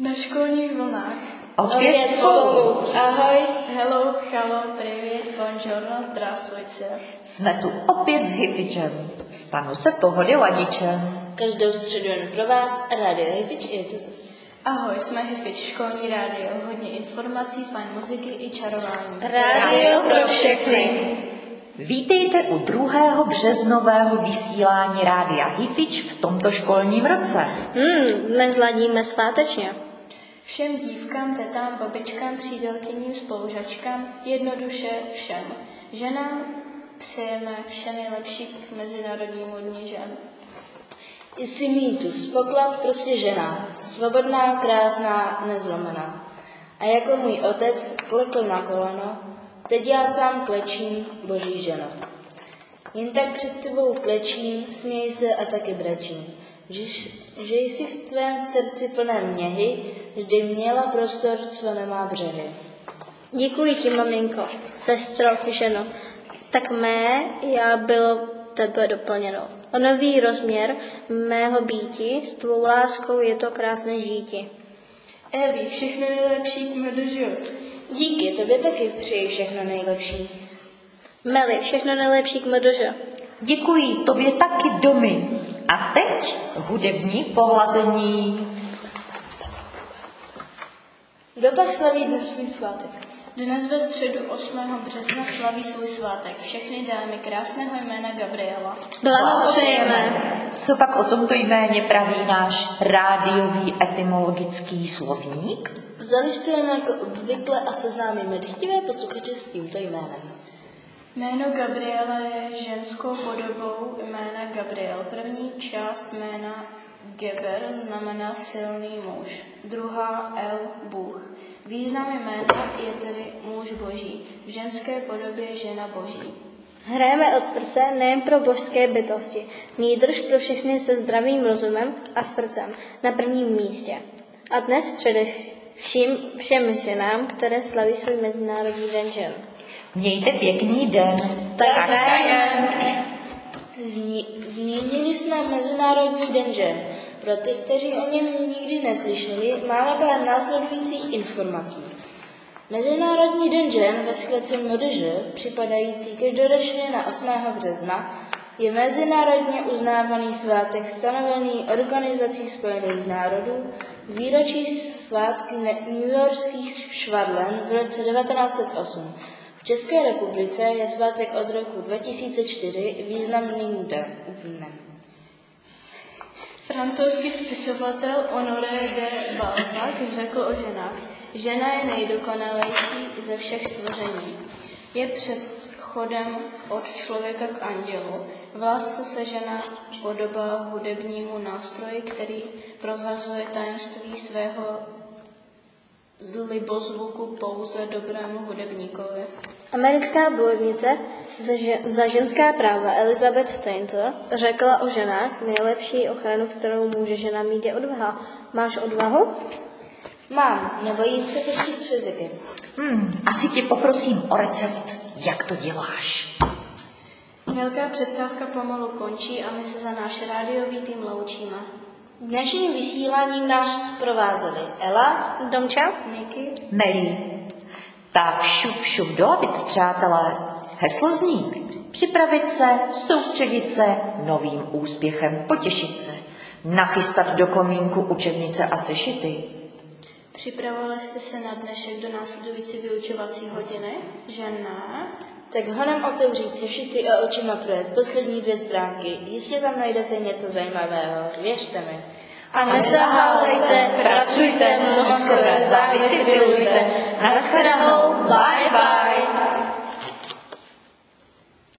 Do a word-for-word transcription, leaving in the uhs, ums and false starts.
Na školních vlnách. Opět spolu. Ahoj. Hello, chalo, привет, buongiorno, zdravstvujte. Jsme tu opět s Hyfičem. Stanu se pohody ladičem. Každou středu jen pro vás Radio Hyfič je to zase. Ahoj, jsme Hyfič, školní rádio, hodně informací, fajn muziky i čarování. Rádio pro všechny. Vítejte u druhého březnového vysílání Rádia Hyfič v tomto školním roce. Hmm, dnes ladíme svátečně. Všem dívkám, tetám, babičkám, přítelkyním, spolužačkám, jednoduše všem. Ženám přejeme vše nejlepší k Mezinárodnímu dni žen. Jsi mýtus, poklad prostě žena, svobodná, krásná, nezlomená. A jako můj otec klekl na koleno, teď já sám klečím, boží ženo. Jen tak před tebou klečím, směj se a taky brečím, že, že jsi v tvém srdci plném něhy, vždy měla prostor, co nemá břehy. Děkuji ti, maminko, sestro, ženo. Tak mé já bylo tebe doplněno. O nový rozměr mého býti, s tvou láskou je to krásné žíti. Evi, všechno nejlepší k medužu. Díky, tobě taky přeji všechno nejlepší. Meli, všechno nejlepší k meduže. Děkuji tobě taky, domy. A teď hudební pohlazení. Kdo pak slaví dnes svůj svátek? Dnes ve středu osmého března slaví svůj svátek všechny dámy krásného jména Gabriela. Blahopřejeme. Co pak o tomto jméně praví náš rádiový etymologický slovník? Zalistujeme jako obvykle a seznámíme dychtivé posluchače s tímto jménem. Jméno Gabriela je ženskou podobou jména Gabriel. První část jména Geber znamená silný muž, druhá El Bůh. Význam jména je tedy muž boží, v ženské podobě žena boží. Hrajeme od srdce nejen pro božské bytosti, nýbrž pro všechny se zdravým rozumem a srdcem na prvním místě. A dnes především všem ženám, které slaví svůj Mezinárodní den žen. Mějte pěkný den. Tak dajem. Zmínili jsme Mezinárodní den žen. Pro ty, kteří o něm nikdy neslyšeli, máme pár následujících informací. Mezinárodní den žen ve skladce M D Ž, připadající každoročně na osmého března, je mezinárodně uznávaný svátek stanovený Organizací spojených národů výročí svátky newyorských švadlen v roce devatenáct set osm. V České republice je svátek od roku dva tisíce čtyři významným dnem. Francouzský spisovatel Honoré de Balzac řekl o ženách: žena je nejdokonalejší ze všech stvoření. Je přechodem od člověka k andělu. V lásce se žena podobá hudebnímu nástroji, který prozrazuje tajemství svého libozvuku pouze dobrému hudebníkovi. Americká bojovnice za, žen, za ženská práva Elizabeth Stanton řekla o ženách: nejlepší ochranu, kterou může žena mít, je odvaha. Máš odvahu? Mám, nebojím se testu z fyziky. Hmm, asi tě poprosím o recept, jak to děláš. Velká přestávka pomalu končí a my se za náš rádiový tým loučíme. Dnešním vysíláním nás provázeli Ela, Domča, Niky, Melí. Tak šup, šup do lavic, přátelé. Heslo zní: připravit se, soustředit se, novým úspěchem potěšit se, nachystat do komínku učebnice a sešity. připravovali jste se na dnešek do následující vyučovací hodiny? Že ne? Tak honem otevřít sešity a očima projet poslední dvě stránky. Jistě tam najdete něco zajímavého, věřte mi. a nezahálejte, pracujte, mozkové závěry filujte. Naschledanou, bye bye.